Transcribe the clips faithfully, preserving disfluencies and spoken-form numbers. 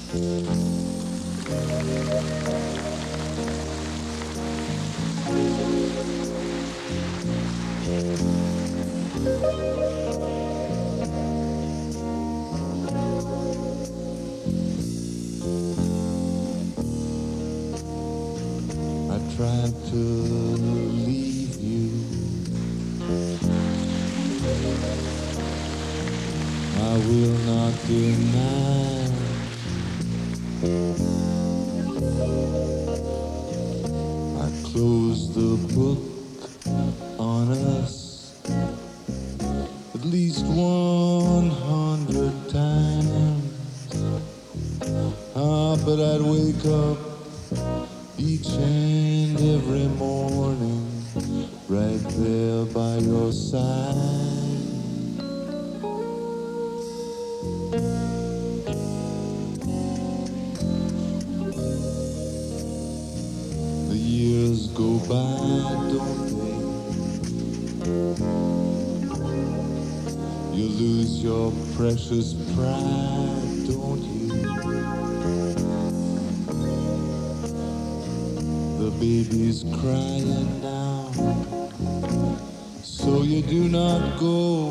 I tried to leave you. I will not deny. I closed the book on us at least one hundred times. Ah, but I'd wake up each and every morning right there by your side. The years go by, don't they? You lose your precious pride, don't you? The baby's crying now, so you do not go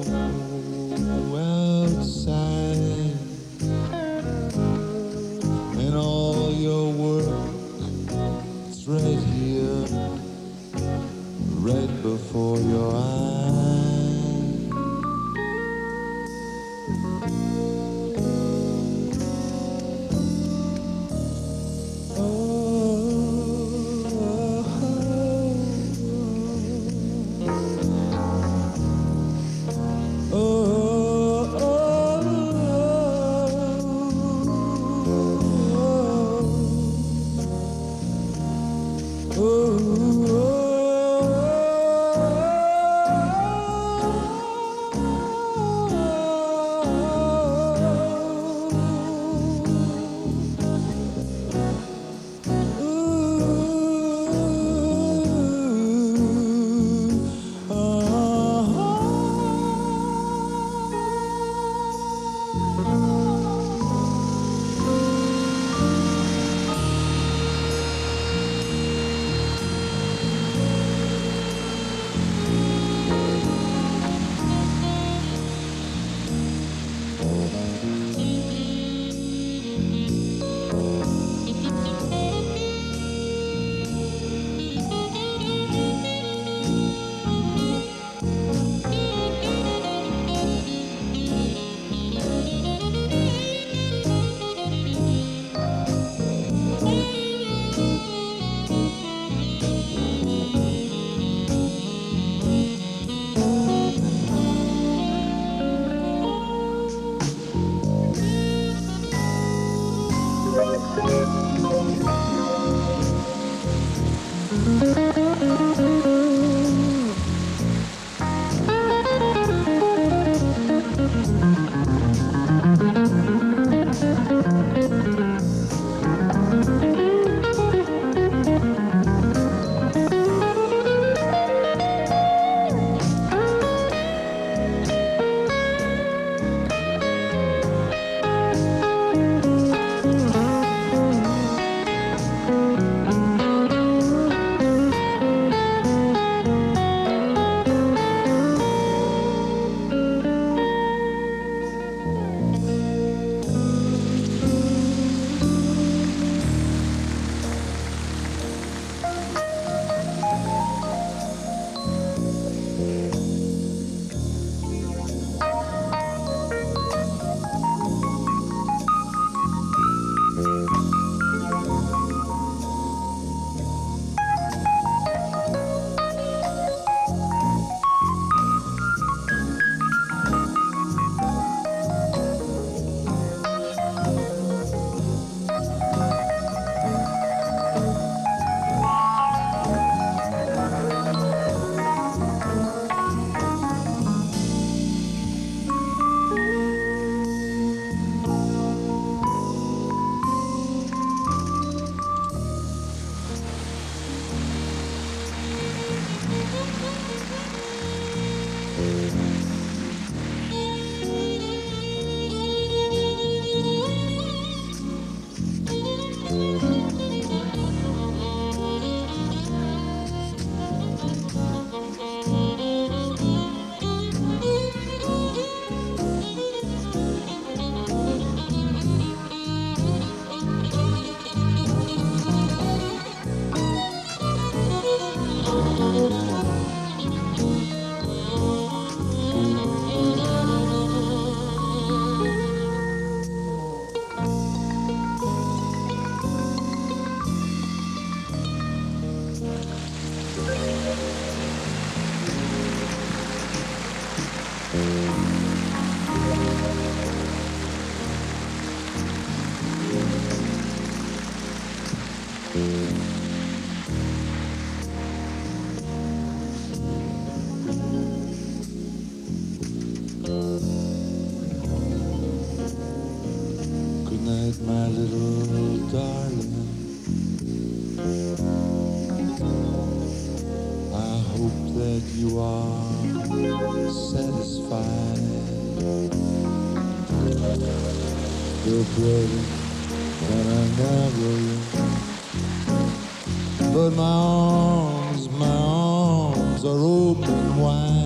outside. And all your work is right here, right before your eyes. Good night, my little darling. I hope that you are satisfied. Still brother, can I never you? But my arms, my arms are open wide.